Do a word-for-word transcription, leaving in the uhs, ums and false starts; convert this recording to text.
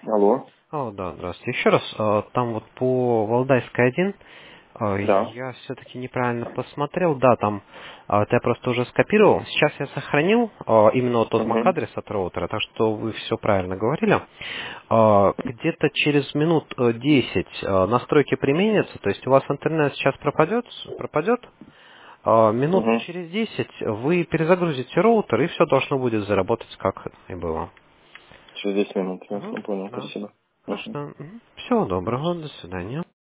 Алло, О, да, здравствуйте. Еще раз, а, там вот по Валдайской один, а, да. я все-таки неправильно посмотрел, да, там, а, это я просто уже скопировал. Сейчас я сохранил а, именно вот тот Угу. MAC-адрес от роутера, так что вы все правильно говорили. А, Где-то через минут э, десять а, настройки применятся, то есть у вас интернет сейчас пропадет, пропадет, а, минут Угу. через десять вы перезагрузите роутер, и все должно будет заработать, как и было. Через десять минут, Мгм, ясно, понял, да. спасибо. Так Угу. что всего доброго, до свидания.